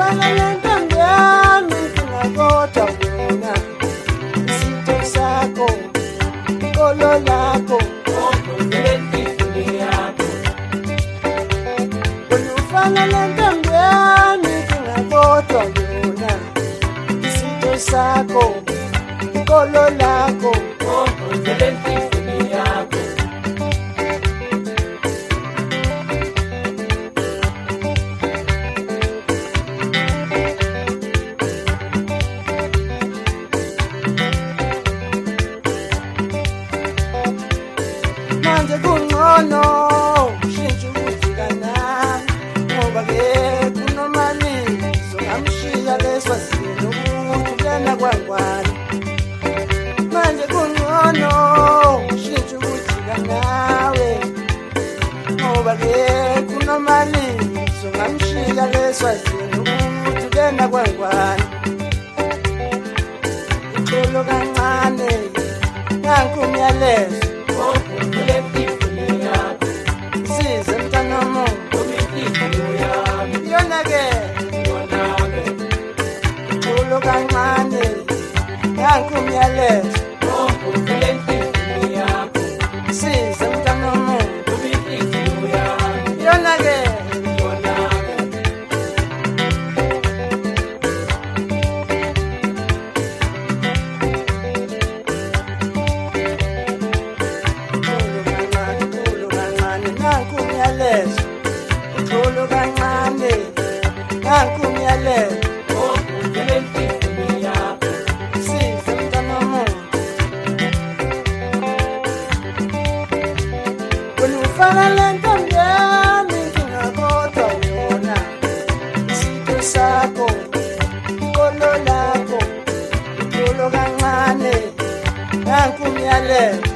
ufana nentombi yami kodwa wena isitho sakho ikolo lakho ufana nentombi yami kodwa wena isitho sakho ikolo lakho manje kungcono ushintshe ukujikana ngoba ke kunomalizo ngamshiya leswazini ukuthi lena kwangwane manje kungcono ushintshe ukujikana nawe ngoba ke kunomalizo ngamshiya leswazini ukuthi lena kwangwane uxolo kancane nanku umyalezo size mntanomo yona-ke uxolo kancane nanku umyalezo size mntanomo yona-ke uxolo kancane nanku umyalezo size mntanomo wena ufana lentombi yami kodwa wona isitho sakho ikolo lakho uxolo kancane nanku umyalezo